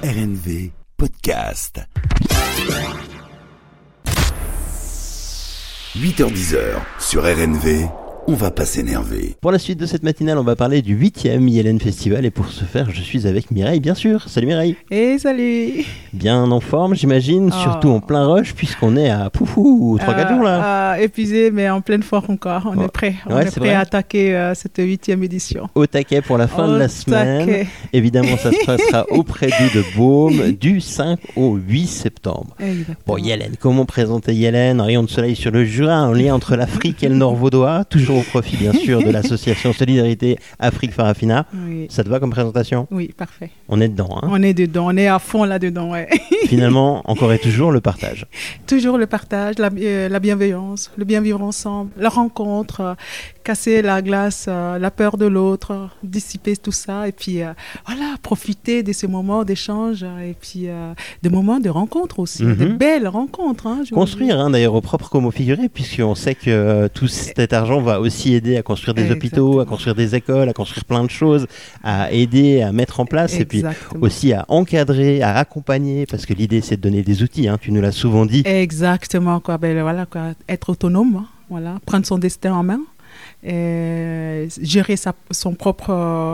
RNV Podcast. 8h-10h sur RNV. On va pas s'énerver. Pour la suite de cette matinale, on va parler du 8e Yellen Festival et pour ce faire, je suis avec Mireille, bien sûr. Salut Mireille. Et salut. Bien en forme, j'imagine, surtout en plein rush puisqu'on est à 3-4 jours là. Épuisé, mais en pleine forme encore. On est prêt. On est prêt à attaquer cette 8e édition. Au taquet pour la fin de la semaine. Évidemment, ça se passera auprès de Beaume du 5 au 8 septembre. Exactement. Bon, Yellen, comment présenter Yellen? Rayon de soleil sur le Jura, un lien entre l'Afrique et le Nord vaudois, toujours au profit bien sûr de l'association Solidarité Afrique Farafina. Oui. Ça te va comme présentation? Oui, parfait. On est dedans. Hein. On est dedans, on est à fond là-dedans. Ouais. Finalement, encore et toujours le partage. Toujours le partage, la bienveillance, le bien vivre ensemble, la rencontre, casser la glace, la peur de l'autre, dissiper tout ça et puis voilà, profiter de ces moments d'échange et puis des moments de rencontre aussi, de belles rencontres. Hein, construire d'ailleurs au propre comme au figuré, puisqu'on sait que tout cet argent va aussi aider à construire des hôpitaux, à construire des écoles, à construire plein de choses, à aider, à mettre en place et puis aussi à encadrer, à accompagner, parce que l'idée c'est de donner des outils, hein, tu nous l'as souvent dit. Exactement, quoi. Ben, voilà, quoi. Être autonome, hein, voilà. Prendre son destin en main. Gérer son propre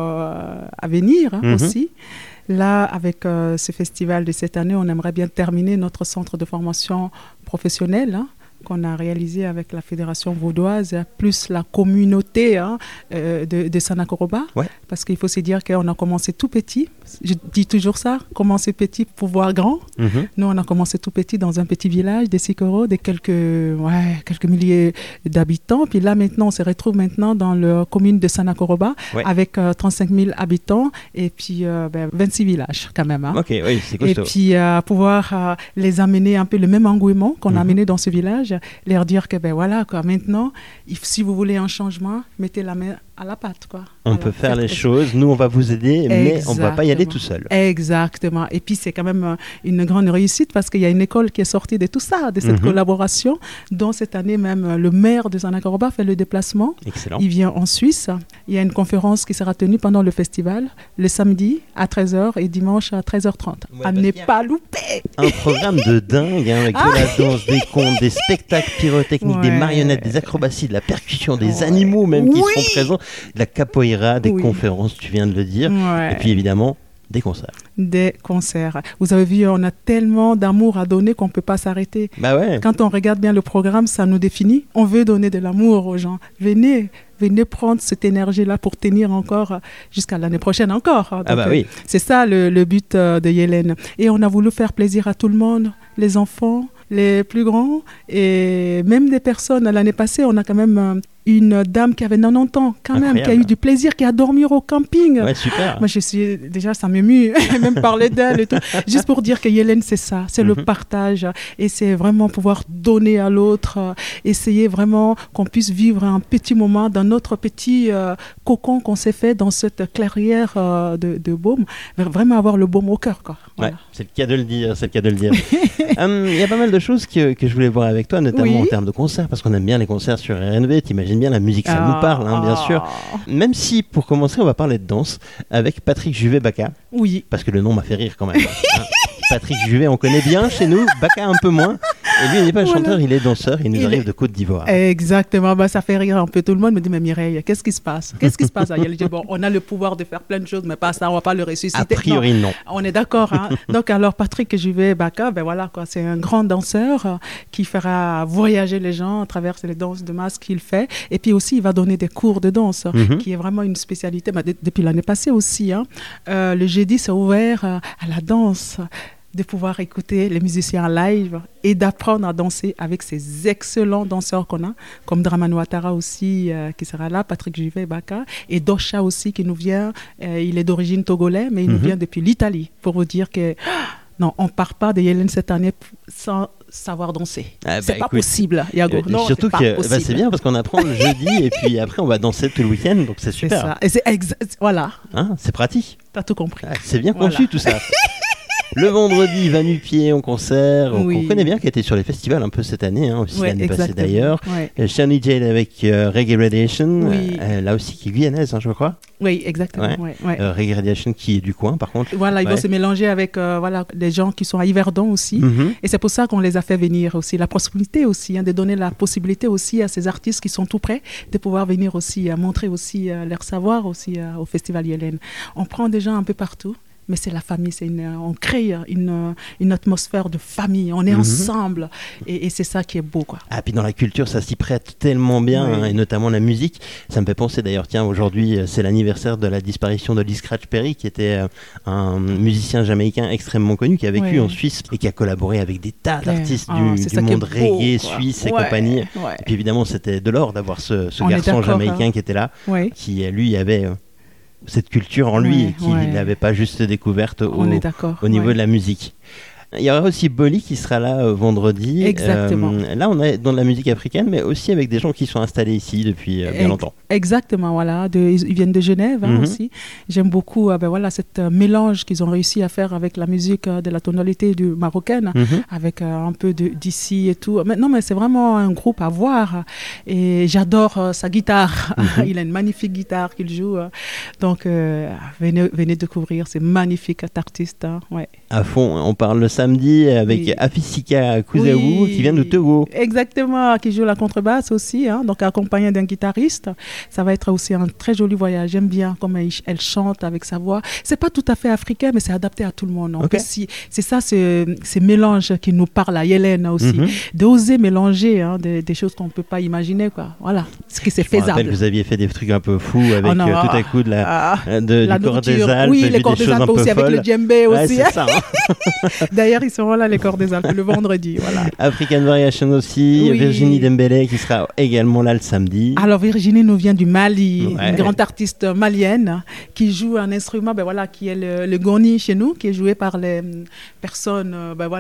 avenir aussi. Là, avec ce festival de cette année, on aimerait bien terminer notre centre de formation professionnelle qu'on a réalisé avec la Fédération vaudoise, plus la communauté de Sanakoroba. Ouais. Parce qu'il faut se dire qu'on a commencé tout petit. Je dis toujours ça, commencer petit pour voir grand. Nous, on a commencé tout petit dans un petit village de Sikoro, de quelques milliers d'habitants. Puis là, maintenant, on se retrouve maintenant dans la commune de Sanakoroba avec 35 000 habitants et puis 26 villages quand même. Hein. Ok, oui, c'est costaud. Et puis, pouvoir les amener un peu le même engouement qu'on a amené dans ce village, leur dire que voilà, quoi, maintenant, si vous voulez un changement, mettez la main à la pâte, quoi. On peut faire les choses, nous on va vous aider, mais on ne va pas y aller tout seul. Exactement. Et puis c'est quand même une grande réussite parce qu'il y a une école qui est sortie de tout ça, de cette collaboration, dont cette année même le maire de Sanakoroba fait le déplacement. Excellent. Il vient en Suisse. Il y a une conférence qui sera tenue pendant le festival, le samedi à 13h et dimanche à 13h30. Ouais, à ne pas louper. Un programme de dingue avec de la danse, des contes, des spectacles pyrotechniques, des marionnettes, des acrobaties, de la percussion, des animaux même qui seront présents, de la capoeira, des conférences, tu viens de le dire, et puis évidemment des concerts. Des concerts. Vous avez vu, on a tellement d'amour à donner qu'on ne peut pas s'arrêter. Bah ouais. Quand on regarde bien le programme, ça nous définit. On veut donner de l'amour aux gens. Venez prendre cette énergie-là pour tenir encore jusqu'à l'année prochaine encore. Donc, oui. C'est ça le but de Yellen. Et on a voulu faire plaisir à tout le monde, les enfants, les plus grands et même des personnes. L'année passée, on a quand même une dame qui avait 90 ans, quand même, qui a eu du plaisir, qui a dormi au camping. Ouais, super. Moi, déjà, ça m'émue, même parler d'elle et tout. Juste pour dire que Yellen, c'est ça, c'est le partage. Et c'est vraiment pouvoir donner à l'autre, essayer vraiment qu'on puisse vivre un petit moment dans notre petit cocon qu'on s'est fait dans cette clairière de Beaume. Vraiment avoir le baume au cœur, quoi. Voilà. Ouais, c'est le cas de le dire, Il y a pas mal de choses que je voulais voir avec toi, notamment en termes de concerts, parce qu'on aime bien les concerts sur RNV, t'imagines bien la musique, ça nous parle, bien sûr. Même si, pour commencer, on va parler de danse avec Patrick Juvet-Baka. Oui. Parce que le nom m'a fait rire quand même. Patrick Juvet, on connaît bien chez nous, Baka un peu moins. Et lui, il n'est pas chanteur, il est danseur, il nous arrive de Côte d'Ivoire. Exactement, ça fait rire un peu tout le monde. Me dit, mais Mireille, qu'est-ce qui se passe? Il dit, bon, on a le pouvoir de faire plein de choses, mais pas ça, on ne va pas le ressusciter. A priori, non. On est d'accord. Hein? Donc, alors, Patrick Juvet-Baka, voilà, quoi, c'est un grand danseur qui fera voyager les gens à travers les danses de masse qu'il fait. Et puis aussi, il va donner des cours de danse, qui est vraiment une spécialité. Depuis l'année passée aussi. Hein. Le jeudi, c'est ouvert à la danse, de pouvoir écouter les musiciens live et d'apprendre à danser avec ces excellents danseurs qu'on a, comme Dramani Ouattara aussi, qui sera là, Patrick Juvet-Baka, et Docha aussi, qui nous vient, il est d'origine togolais, mais il nous vient depuis l'Italie, pour vous dire que non, on ne part pas de Yellen cette année sans savoir danser. C'est pas possible, Yago. Non, surtout que c'est bien parce qu'on apprend le jeudi et puis après on va danser tout le week-end, donc c'est super. C'est ça. Et voilà. Hein, c'est pratique. T'as tout compris. C'est bien conçu tout ça. Le vendredi, Va nu-pied en concert, qu'on connaît bien, qui a été sur les festivals un peu cette année, aussi l'année passée d'ailleurs. Shani Jade avec Reggae Radiation, là aussi qui est guyanaise, je crois. Oui, exactement. Reggae Radiation qui est du coin, par contre. Voilà, ils vont se mélanger avec des gens qui sont à Yverdon aussi. Et c'est pour ça qu'on les a fait venir aussi. La possibilité aussi, de donner la possibilité aussi à ces artistes qui sont tout près de pouvoir venir aussi montrer aussi leur savoir aussi au Festival Yellen. On prend des gens un peu partout. Mais c'est la famille, on crée une atmosphère de famille, on est ensemble et c'est ça qui est beau, quoi. Ah, puis dans la culture, ça s'y prête tellement bien, et notamment la musique. Ça me fait penser d'ailleurs, tiens, aujourd'hui, c'est l'anniversaire de la disparition de Lee Scratch Perry, qui était un musicien jamaïcain extrêmement connu, qui a vécu en Suisse et qui a collaboré avec des tas d'artistes du monde reggae suisse et compagnie. Et puis évidemment, c'était de l'or d'avoir ce garçon jamaïcain qui était là, qui lui avait... cette culture en lui et qu'il n'avait pas juste découverte au niveau de la musique. Il y aura aussi Bolly qui sera là vendredi. Exactement. Là, on est dans de la musique africaine, mais aussi avec des gens qui sont installés ici depuis bien longtemps. Exactement, voilà. Ils viennent de Genève aussi. J'aime beaucoup cette mélange qu'ils ont réussi à faire avec la musique de la tonalité marocaine, avec un peu d'ici et tout. Mais c'est vraiment un groupe à voir. Et j'adore sa guitare. Il a une magnifique guitare qu'il joue. Donc, venez découvrir ces magnifiques artistes. À fond, on parle le samedi avec Afisika Kuzawu qui vient de Togo. Exactement, qui joue la contrebasse aussi, donc accompagnée d'un guitariste. Ça va être aussi un très joli voyage. J'aime bien comment elle chante avec sa voix. C'est pas tout à fait africain, mais c'est adapté à tout le monde. Donc c'est ça, ces mélanges qui nous parlent à Yellen aussi. D'oser mélanger des choses qu'on ne peut pas imaginer, quoi. Voilà, ce qui c'est faisable. Je me rappelle que vous aviez fait des trucs un peu fous avec tout à coup du corps des Alpes. Oui, les corps des Alpes aussi, avec le djembé aussi. C'est ça. D'ailleurs, ils seront là, les corps des Alpes, le vendredi. Voilà. African Variation aussi, Virginie Dembélé qui sera également là le samedi. Alors Virginie nous vient du Mali, une grande artiste malienne qui joue un instrument qui est le goni chez nous, qui est joué par les personnes,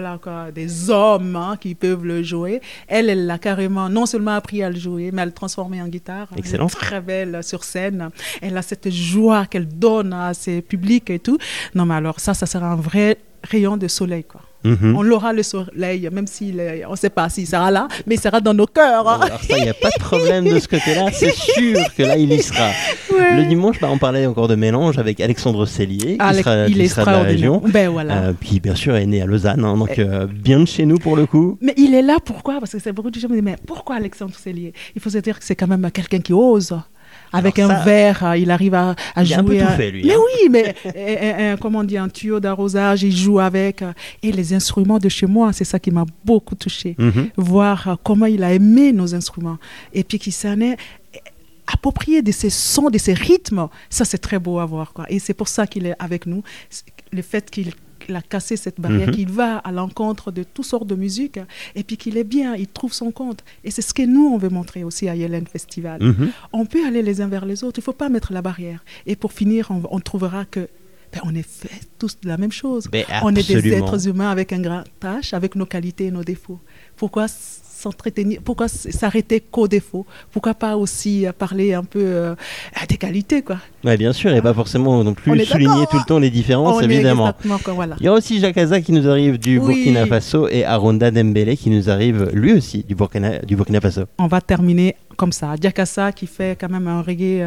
des hommes qui peuvent le jouer. Elle l'a carrément non seulement appris à le jouer, mais à le transformer en guitare. Excellent. Elle est très belle sur scène. Elle a cette joie qu'elle donne à ses publics et tout. Non, mais alors ça sera un vrai rayon de soleil, quoi. On l'aura le soleil, même on ne sait pas s'il sera là, mais il sera dans nos cœurs. Alors ça, il n'y a pas de problème de ce côté-là, c'est sûr que là, il y sera. Le dimanche, on parlait encore de mélange avec Alexandre Cellier, qui sera de la région. Puis bien sûr, il est né à Lausanne, donc bien de chez nous pour le coup. Mais il est là, pourquoi? Parce que c'est beaucoup de gens qui me disent, mais pourquoi Alexandre Cellier? Il faut se dire que c'est quand même quelqu'un qui ose. Avec un verre, il arrive à jouer. Il a un peu tout fait, lui. Mais oui, mais un tuyau d'arrosage, il joue avec. Et les instruments de chez moi, c'est ça qui m'a beaucoup touchée. Voir comment il a aimé nos instruments. Et puis qu'il s'en est approprié de ces sons, de ces rythmes. Ça, c'est très beau à voir, quoi. Et c'est pour ça qu'il est avec nous. Le fait qu'il a cassé cette barrière, qu'il va à l'encontre de toutes sortes de musique et puis qu'il est bien, il trouve son compte. Et c'est ce que nous, on veut montrer aussi à Yellen Festival. On peut aller les uns vers les autres, il ne faut pas mettre la barrière. Et pour finir, on trouvera que on est fait tous de la même chose. On est des êtres humains avec un grand H, avec nos qualités et nos défauts. Pourquoi s'entretenir, pourquoi s'arrêter qu'aux défauts? Pourquoi pas aussi parler un peu des qualités, quoi? Ouais, bien sûr, et pas forcément non plus souligner tout le temps les différences, évidemment. Il y a aussi Jacques Aza qui nous arrive du Burkina Faso et Arunda Dembélé qui nous arrive lui aussi du Burkina Faso. On va terminer comme ça. Diakassa qui fait quand même un reggae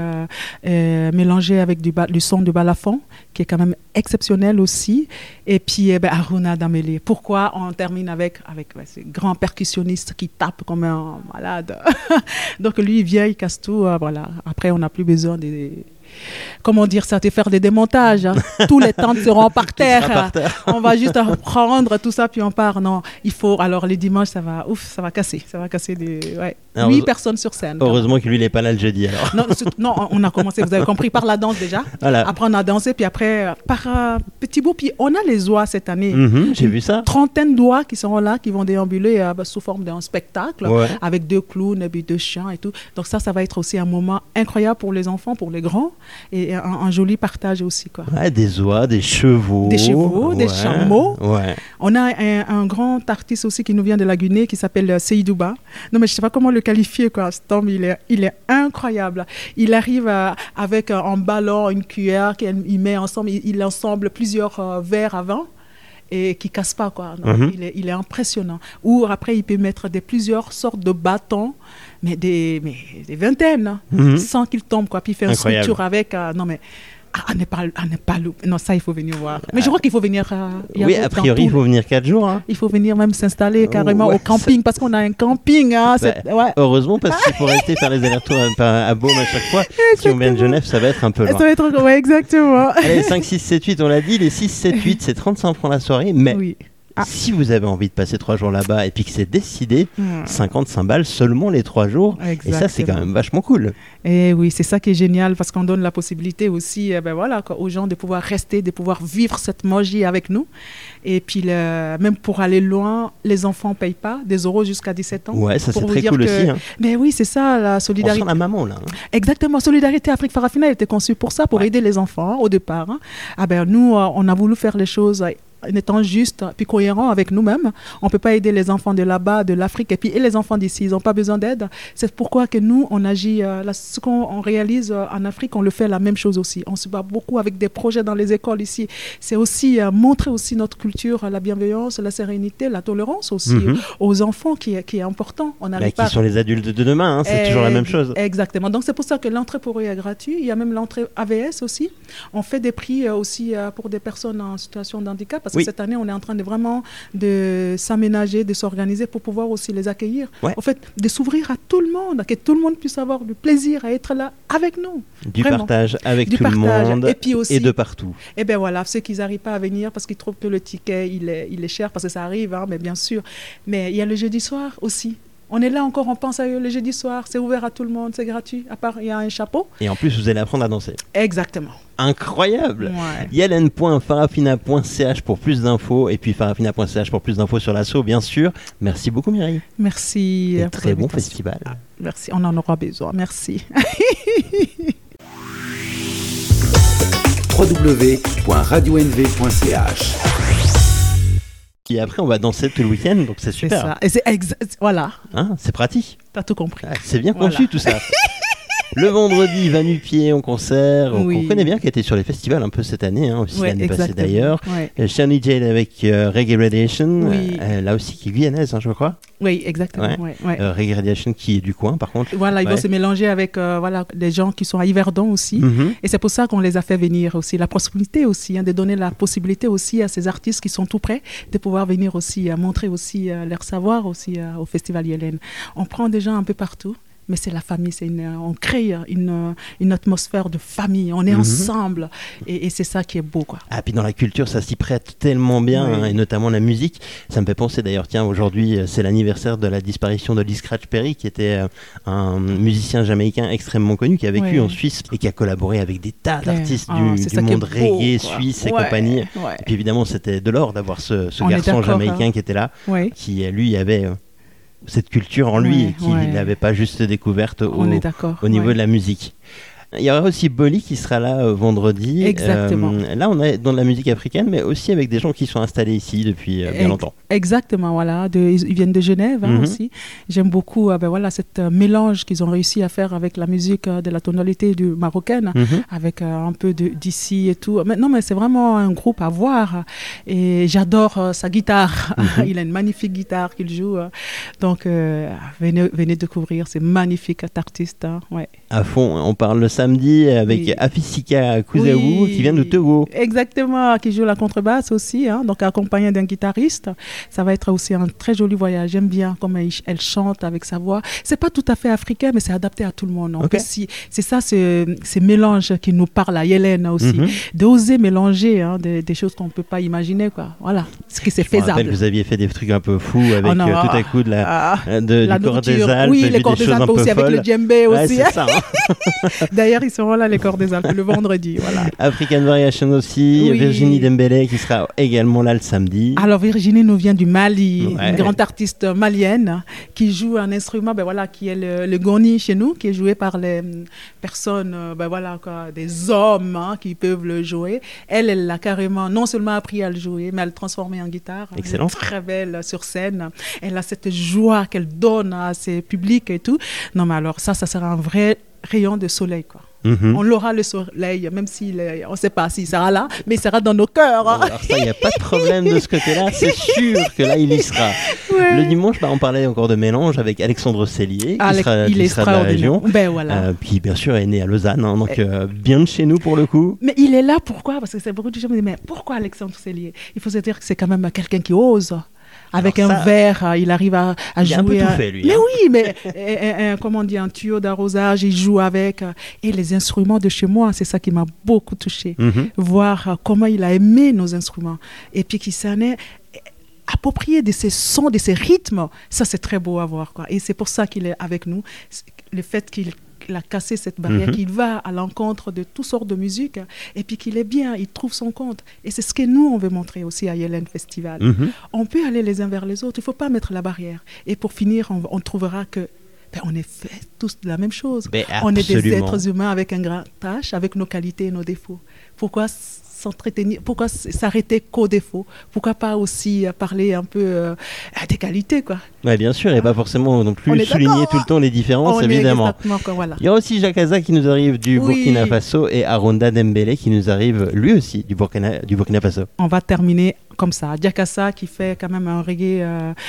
mélangé avec du son du balafon, qui est quand même exceptionnel aussi. Et puis Aruna Dembélé. Pourquoi on termine avec ce grand percussionniste qui tape comme un malade. Donc lui, il vient, il casse tout. Voilà. Après, on n'a plus besoin comment dire ça, de faire des démontages. Tous les tentes seront par terre. On va juste reprendre tout ça, puis on part. Non, il faut. Alors, les dimanches, ça va casser. Ça va casser 8 personnes sur scène. Heureusement que lui, il n'est pas là le jeudi, alors. Non, on a commencé, vous avez compris, par la danse déjà. Voilà. Après, on a dansé, puis après, par petit bout. Puis on a les oies cette année. J'ai vu ça. 30 d'oies qui seront là, qui vont déambuler sous forme d'un spectacle, avec 2 clowns et puis 2 chiens et tout. Donc ça va être aussi un moment incroyable pour les enfants, pour les grands. Et un joli partage aussi, quoi. Des oies, des chevaux. Des chameaux. On a un grand artiste aussi qui nous vient de la Guinée qui s'appelle Seydouba. Non, mais je ne sais pas comment le qualifier, quoi. Cet homme, il est incroyable. Il arrive avec un ballon, une cuillère, il met ensemble, il ensemble plusieurs verres avant. et qui casse pas, quoi. Donc, il est impressionnant. Ou après, il peut mettre plusieurs sortes de bâtons, mais des vingtaines, sans qu'il tombe, quoi. Puis il fait une structure avec. Non, mais. À Népal. Non, ça, il faut venir voir. Mais je crois qu'il faut venir. Oui, a priori, il faut venir 4 jours. Hein. Il faut venir même s'installer carrément au camping, parce qu'on a un camping. Hein, heureusement, parce qu'il faut rester faire les allers-retours à Beaume à chaque fois. Si on vient de Genève, ça va être un peu loin. Ça va être, ouais, exactement. Allez, 5, 6, 7, 8, on l'a dit. Les 6, 7, 8, c'est 35 francs la soirée. Mais si vous avez envie de passer 3 jours là-bas et puis que c'est décidé, 55 balles seulement les 3 jours. Exactement. Et ça, c'est quand même vachement cool. Et oui, c'est ça qui est génial, parce qu'on donne la possibilité aussi aux gens de pouvoir rester, de pouvoir vivre cette magie avec nous. Et puis, même pour aller loin, les enfants ne payent pas, des euros jusqu'à 17 ans. Ouais, ça c'est très cool aussi. Hein. Mais oui, c'est ça, la solidarité. On sent la maman, là. Hein. Exactement. Solidarité Afrique Farafina était conçue pour ça, pour aider les enfants au départ. Hein. Nous, on a voulu faire les choses en étant juste puis cohérent avec nous-mêmes. On ne peut pas aider les enfants de là-bas, de l'Afrique, et les enfants d'ici, ils n'ont pas besoin d'aide. C'est pourquoi que nous, on agit, ce qu'on réalise en Afrique, on le fait la même chose aussi. On se bat beaucoup avec des projets dans les écoles ici. C'est aussi montrer aussi notre culture, la bienveillance, la sérénité, la tolérance aussi aux enfants qui est important. On qui sont les adultes de demain, hein, c'est toujours la même chose. Exactement. Donc c'est pour ça que l'entrée pour eux est gratuite. Il y a même l'entrée AVS aussi. On fait des prix aussi pour des personnes en situation de handicap, parce que cette année, on est en train de vraiment de s'aménager, de s'organiser pour pouvoir aussi les accueillir. En fait, de s'ouvrir à tout le monde, que tout le monde puisse avoir du plaisir à être là avec nous. Du partage avec tout le monde et, puis aussi, et de partout. Et bien voilà, ceux qui n'arrivent pas à venir parce qu'ils trouvent que le ticket, il est cher, parce que ça arrive, hein, mais bien sûr. Mais il y a le jeudi soir aussi. On est là encore, on pense à eux le jeudi soir, c'est ouvert à tout le monde, c'est gratuit, à part il y a un chapeau. Et en plus, vous allez apprendre à danser. Exactement. Incroyable. Yellen.farafina.ch pour plus d'infos, et puis farafina.ch pour plus d'infos sur l'assaut, bien sûr. Merci beaucoup, Mireille. Merci. Et très bon festival. Merci, on en aura besoin. Merci. www.radionv.ch. Et après, on va danser tout le week-end, donc c'est super. C'est ça. Et voilà. Hein, c'est pratique. T'as tout compris. C'est bien conçu tout ça. Le vendredi, Va-Nu-Pieds en concert, qu'on connaît bien, qui a été sur les festivals un peu cette année, hein, aussi l'année passée d'ailleurs. Shani Jade avec Reggae Radiation, là aussi qui est guyanaise, hein, je crois. Oui, exactement. Reggae Radiation qui est du coin, par contre. Voilà, ils vont se mélanger avec des gens qui sont à Yverdon aussi. Et c'est pour ça qu'on les a fait venir aussi. La possibilité aussi, de donner la possibilité aussi à ces artistes qui sont tout près de pouvoir venir aussi, montrer aussi leur savoir aussi au Festival Yellen. On prend des gens un peu partout. Mais c'est la famille, on crée une atmosphère de famille, on est ensemble, et c'est ça qui est beau, quoi. Ah, puis dans la culture, ça s'y prête tellement bien, hein, et notamment la musique. Ça me fait penser d'ailleurs, tiens, aujourd'hui, c'est l'anniversaire de la disparition de Lee Scratch Perry, qui était un musicien jamaïcain extrêmement connu, qui a vécu en Suisse et qui a collaboré avec des tas d'artistes du monde reggae, suisse et compagnie. Et puis évidemment, c'était de l'or d'avoir ce garçon jamaïcain qui était là, qui lui avait... cette culture en lui et qu'il n'avait pas juste découverte au niveau de la musique. Il y aura aussi Bolly qui sera là vendredi. Exactement. Là, on est dans de la musique africaine, mais aussi avec des gens qui sont installés ici depuis bien longtemps. Exactement, voilà. Ils viennent de Genève aussi. J'aime beaucoup cette mélange qu'ils ont réussi à faire avec la musique de la tonalité marocaine, avec un peu d'ici et tout. Mais c'est vraiment un groupe à voir. Et j'adore sa guitare. Il a une magnifique guitare qu'il joue. Donc, venez découvrir ces magnifiques artistes. À fond, on parle le samedi avec Afisika Kuzawu qui vient de Togo. Exactement, qui joue la contrebasse aussi, donc accompagné d'un guitariste. Ça va être aussi un très joli voyage. J'aime bien comment elle chante avec sa voix. C'est pas tout à fait africain, mais c'est adapté à tout le monde. C'est ça, ces mélanges qui nous parlent à Yellen aussi. D'oser mélanger des choses qu'on ne peut pas imaginer, quoi. Voilà, ce qui c'est faisable. Je me rappelle, vous aviez fait des trucs un peu fous avec tout à coup du corps des Alpes. Oui, les corps des Alpes aussi, avec le djembé aussi. C'est ça. D'ailleurs, ils seront là, les corps des Alpes, le vendredi. Voilà. African Variation aussi, Virginie Dembélé qui sera également là le samedi. Alors, Virginie nous vient du Mali, une grande artiste malienne qui joue un instrument qui est le goni chez nous, qui est joué par les personnes, des hommes qui peuvent le jouer. Elle l'a carrément, non seulement appris à le jouer, mais à le transformer en guitare. Excellent. Elle est très belle sur scène. Elle a cette joie qu'elle donne à ses publics et tout. Non, mais alors ça sera un vrai rayon de soleil, quoi. On l'aura le soleil, même on ne sait pas s'il sera là, mais il sera dans nos cœurs. Alors ça, il n'y a pas de problème de ce côté-là, c'est sûr que là, il y sera. Ouais. Le dimanche, on parlait encore de mélange avec Alexandre Cellier, qui sera de la région, qui bien sûr est né à Lausanne, donc bien de chez nous pour le coup. Mais il est là, pourquoi? Parce que c'est beaucoup de gens qui me disent, mais pourquoi Alexandre Cellier? Il faut se dire que c'est quand même quelqu'un qui ose. Avec un verre, il arrive à jouer. Il a un peu tout fait, lui. Mais oui, mais comment on dit, un tuyau d'arrosage, il joue avec. Et les instruments de chez moi, c'est ça qui m'a beaucoup touchée. Voir comment il a aimé nos instruments. Et puis qu'il s'en est approprié de ces sons, de ces rythmes. Ça, c'est très beau à voir, quoi. Et c'est pour ça qu'il est avec nous. Le fait qu'il a cassé cette barrière, qu'il va à l'encontre de toutes sortes de musique et puis qu'il est bien, il trouve son compte. Et c'est ce que nous, on veut montrer aussi à Yellen Festival. On peut aller les uns vers les autres, il ne faut pas mettre la barrière. Et pour finir, on trouvera que on est fait tous de la même chose. On est des êtres humains avec un grand H, avec nos qualités et nos défauts. Pourquoi s'entretenir, pourquoi s'arrêter qu'aux défauts? Pourquoi pas aussi parler un peu des qualités, quoi? Ouais, bien sûr, et pas forcément non plus souligner tout le temps les différences, évidemment. Voilà. Il y a aussi Jacques Aza qui nous arrive du Burkina Faso et Arunda Dembélé qui nous arrive lui aussi du Burkina Faso. On va terminer comme ça. Jacques Aza qui fait quand même un reggae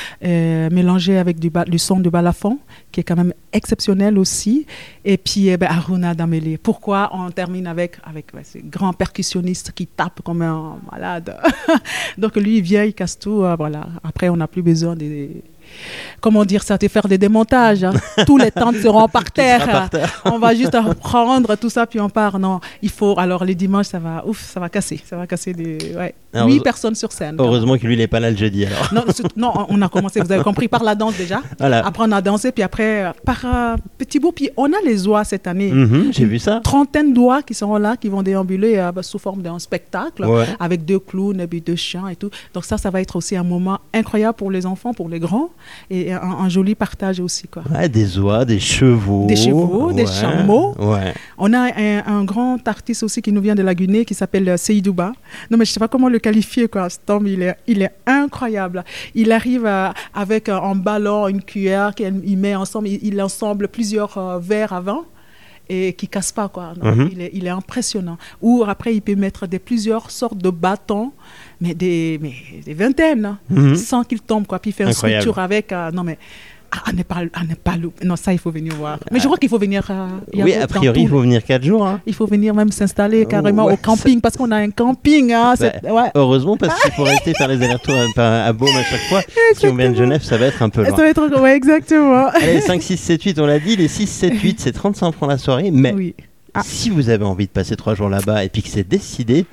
mélangé avec du son de balafon, qui est quand même exceptionnel aussi. Et puis Arunda Dembélé. Pourquoi on termine avec ce grand percussionniste qui tape comme un malade. Donc lui, il vient, il casse tout. Voilà. Après, on n'a plus besoin de... Comment dire ça, de faire des démontages. Tous les tentes seront par terre. On va juste reprendre tout ça, puis on part. Non, il faut... Alors, les dimanches, ça va casser. Ça va casser des... 8 personnes sur scène. Heureusement que lui, il n'est pas là le jeudi, alors. Non, on a commencé, vous avez compris, par la danse déjà. Voilà. Après, on a dansé, puis après, par petit bout. Puis on a les oies cette année. J'ai vu ça. 30 d'oies qui seront là, qui vont déambuler sous forme d'un spectacle, avec 2 clowns et puis 2 chiens et tout. Donc ça va être aussi un moment incroyable pour les enfants, pour les grands. Et un joli partage aussi, quoi. Ouais, des oies, des chevaux. Des chameaux. Ouais. On a un grand artiste aussi qui nous vient de la Guinée qui s'appelle Seydouba. Non, mais je ne sais pas comment le qualifier, quoi. Cet homme, il est incroyable. Il arrive avec un ballon, une cuillère qu'il met ensemble. Il ensemble plusieurs verres avant et qui ne casse pas, quoi. Non, il est impressionnant. Ou après, il peut mettre plusieurs sortes de bâtons, mais des vingtaines, sans qu'il tombe, quoi. Puis il fait une structure avec... non, mais... à ne pas louper. Non, ça, il faut venir voir. Mais je crois qu'il faut venir... oui, a priori, il faut venir 4 jours. Hein. Il faut venir même s'installer carrément au camping, parce qu'on a un camping. Hein, heureusement, parce qu'il faut rester faire les allers-retours à Beaume à chaque fois. Si on vient de Genève, ça va être un peu loin. Ça va être... Ouais, exactement. Allez, 5, 6, 7, 8, on l'a dit. Les 6, 7, 8, c'est 35 francs la soirée, mais... Oui. Si vous avez envie de passer 3 jours là-bas et puis que c'est décidé,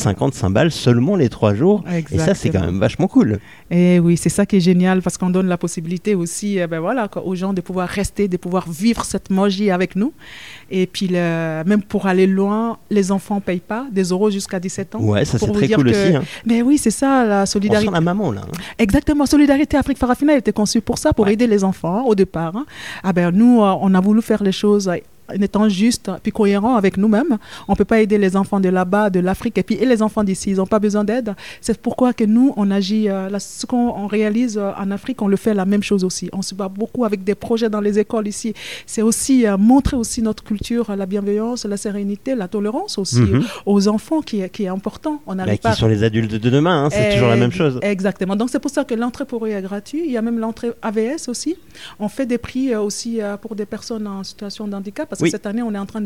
55 balles seulement les 3 jours. Exactement. Et ça, c'est quand même vachement cool. Et oui, c'est ça qui est génial parce qu'on donne la possibilité aussi aux gens de pouvoir rester, de pouvoir vivre cette magie avec nous. Et puis, même pour aller loin, les enfants ne payent pas, des euros jusqu'à 17 ans. Ouais, ça c'est très cool aussi. Hein. Mais oui, c'est ça, la solidarité. On sent la maman là. Exactement, Solidarité Afrique Farafina, elle était conçue pour ça, pour aider les enfants au départ. Hein. Nous, on a voulu faire les choses en étant juste puis cohérent avec nous-mêmes. On ne peut pas aider les enfants de là-bas, de l'Afrique, et les enfants d'ici, ils n'ont pas besoin d'aide. C'est pourquoi que nous, on agit, ce qu'on réalise en Afrique, on le fait la même chose aussi. On se bat beaucoup avec des projets dans les écoles ici. C'est aussi montrer aussi notre culture, la bienveillance, la sérénité, la tolérance aussi aux enfants qui est important. On n'arrive pas... Qui sont les adultes de demain, hein, c'est toujours la même chose. Exactement. Donc c'est pour ça que l'entrée pour eux est gratuite. Il y a même l'entrée AVS aussi. On fait des prix aussi pour des personnes en situation de handicap, parce que cette année, on est en train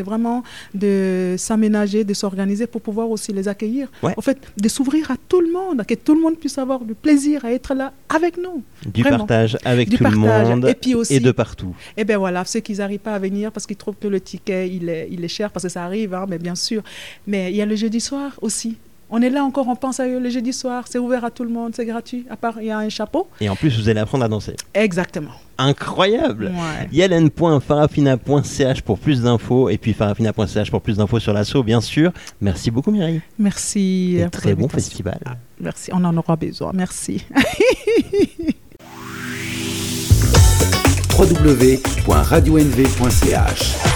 de s'aménager, de s'organiser pour pouvoir aussi les accueillir. En fait, de s'ouvrir à tout le monde, que tout le monde puisse avoir du plaisir à être là avec nous. Du partage avec tout le monde et, puis aussi, et de partout. Et bien voilà, ceux qui n'arrivent pas à venir parce qu'ils trouvent que le ticket, il est cher, parce que ça arrive, hein, mais bien sûr. Mais il y a le jeudi soir aussi. On est là encore, on pense à eux le jeudi soir, c'est ouvert à tout le monde, c'est gratuit, à part il y a un chapeau. Et en plus, vous allez apprendre à danser. Exactement. Incroyable. Yellen.farafina.ch pour plus d'infos, et puis farafina.ch pour plus d'infos sur l'assaut, bien sûr. Merci beaucoup, Mireille. Merci. Et très bon festival. Merci, on en aura besoin. Merci. www.radionv.ch